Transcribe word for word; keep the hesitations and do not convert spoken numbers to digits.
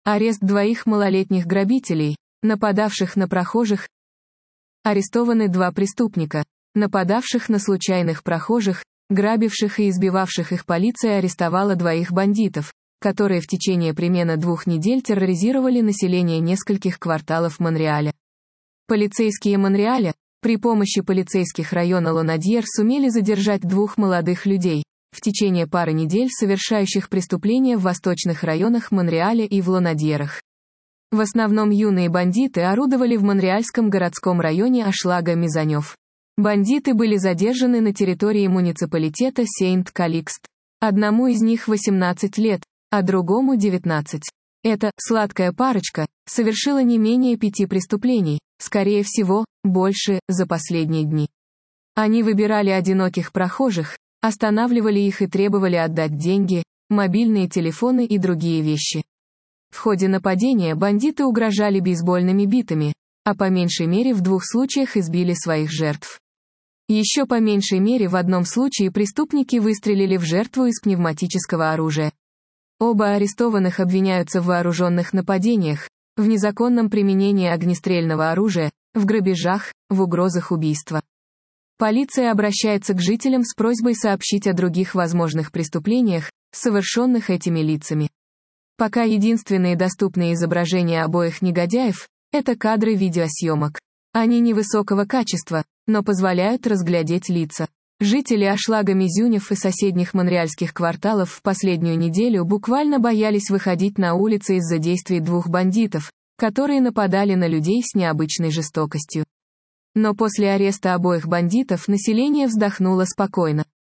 Арест двоих малолетних грабителей, нападавших на прохожих. Арестованы два преступника, нападавших на случайных прохожих, грабивших и избивавших их. Полиция арестовала двоих бандитов, которые в течение примерно двух недель терроризировали население нескольких кварталов Монреаля. Полицейские Монреаля, при помощи полицейских района Лонадьер, сумели задержать двух молодых людей, в течение пары недель совершающих преступления в восточных районах Монреаля и в Лонадьерах. В основном юные бандиты орудовали в монреальском городском районе Ашлага-Мизанёв. Бандиты были задержаны на территории муниципалитета Сейнт-Каликст. Одному из них восемнадцать лет, а другому девятнадцать. Эта «сладкая парочка» совершила не менее пяти преступлений, скорее всего, больше, за последние дни. Они выбирали одиноких прохожих, останавливали их и требовали отдать деньги, мобильные телефоны и другие вещи. В ходе нападения бандиты угрожали бейсбольными битами, а по меньшей мере в двух случаях избили своих жертв. Еще по меньшей мере в одном случае преступники выстрелили в жертву из пневматического оружия. Оба арестованных обвиняются в вооруженных нападениях, в незаконном применении огнестрельного оружия, в грабежах, в угрозах убийства. Полиция обращается к жителям с просьбой сообщить о других возможных преступлениях, совершенных этими лицами. Пока единственные доступные изображения обоих негодяев – это кадры видеосъемок. Они невысокого качества, но позволяют разглядеть лица. Жители Ашлага-Мизюнев и соседних монреальских кварталов в последнюю неделю буквально боялись выходить на улицы из-за действий двух бандитов, которые нападали на людей с необычной жестокостью. Но после ареста обоих бандитов население вздохнуло спокойно.